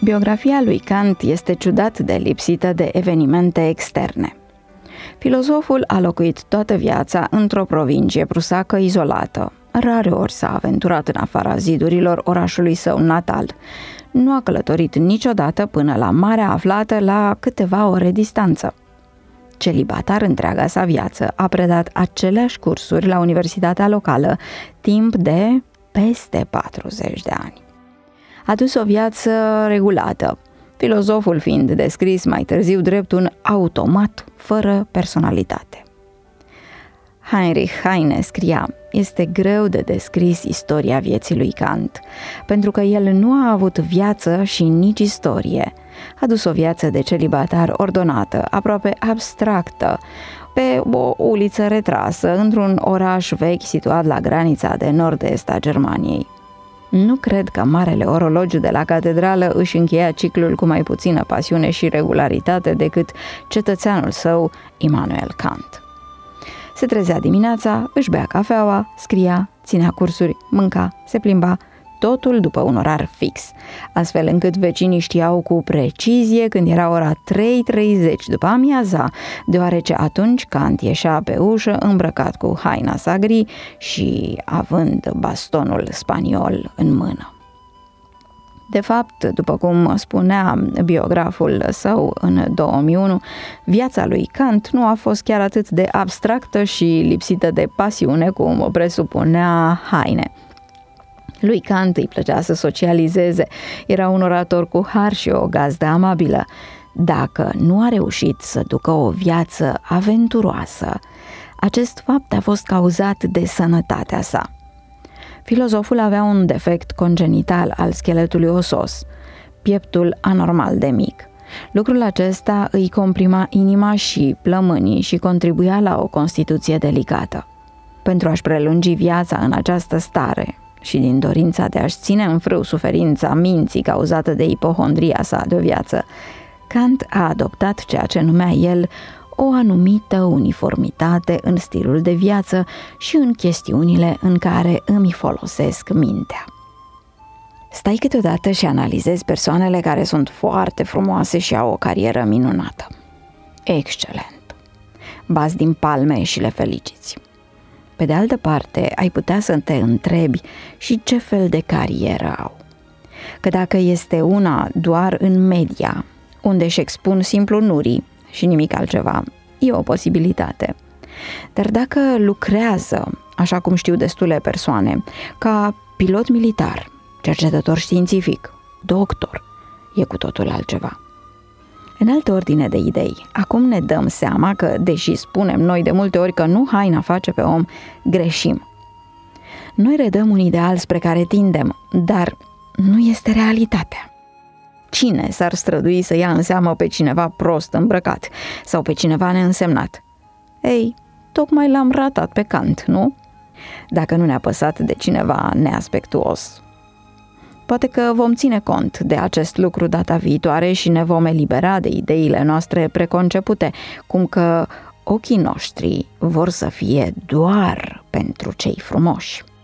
Biografia lui Kant este ciudat de lipsită de evenimente externe. Filozoful a locuit toată viața într-o provincie prusacă izolată. Rareori s-a aventurat în afara zidurilor orașului său natal. Nu a călătorit niciodată până la Marea Aflată la câteva ore distanță. Celibatar întreaga sa viață, a predat aceleași cursuri la universitatea locală timp de peste 40 de ani. A dus o viață regulată, filozoful fiind descris mai târziu drept un automat fără personalitate. Heinrich Heine scria: este greu de descris istoria vieții lui Kant, pentru că el nu a avut viață și nici istorie. A dus o viață de celibatar ordonată, aproape abstractă, pe o uliță retrasă, într-un oraș vechi situat la granița de nord-est a Germaniei. Nu cred că marele orologiu de la catedrală își încheia ciclul cu mai puțină pasiune și regularitate decât cetățeanul său, Immanuel Kant. Se trezea dimineața, își bea cafeaua, scria, ținea cursuri, mânca, se plimba, totul după un orar fix, astfel încât vecinii știau cu precizie când era ora 3:30 după amiaza, deoarece atunci Kant ieșea pe ușă îmbrăcat cu haina sa gri și având bastonul spaniol în mână. De fapt, după cum spunea biograful său în 2001, viața lui Kant nu a fost chiar atât de abstractă și lipsită de pasiune cum o presupunea Heine. Lui Kant îi plăcea să socializeze, era un orator cu har și o gazdă amabilă. Dacă nu a reușit să ducă o viață aventuroasă, acest fapt a fost cauzat de sănătatea sa. Filozoful avea un defect congenital al scheletului osos, pieptul anormal de mic. Lucrul acesta îi comprima inima și plămânii și contribuia la o constituție delicată. Pentru a-și prelungi viața în această stare și din dorința de a-și ține în frâu suferința minții cauzată de ipohondria sa de o viață, Kant a adoptat ceea ce numea el o anumită uniformitate în stilul de viață și în chestiunile în care îmi folosesc mintea. Stai câteodată și analizezi persoanele care sunt foarte frumoase și au o carieră minunată. Excelent! Bați din palme și le feliciți. Pe de altă parte, ai putea să te întrebi și ce fel de carieră au. Că dacă este una doar în media, unde își expun simplu nurii și nimic altceva, e o posibilitate. Dar dacă lucrează, așa cum știu destule persoane, ca pilot militar, cercetător științific, doctor, e cu totul altceva. În altă ordine de idei, acum ne dăm seama că, deși spunem noi de multe ori că nu haina face pe om, greșim. Noi redăm un ideal spre care tindem, dar nu este realitatea. Cine s-ar strădui să ia în seamă pe cineva prost îmbrăcat sau pe cineva neînsemnat? Ei, tocmai l-am ratat pe Kant, nu? Dacă nu ne-a păsat de cineva neaspectuos. Poate că vom ține cont de acest lucru data viitoare și ne vom elibera de ideile noastre preconcepute, cum că ochii noștri vor să fie doar pentru cei frumoși.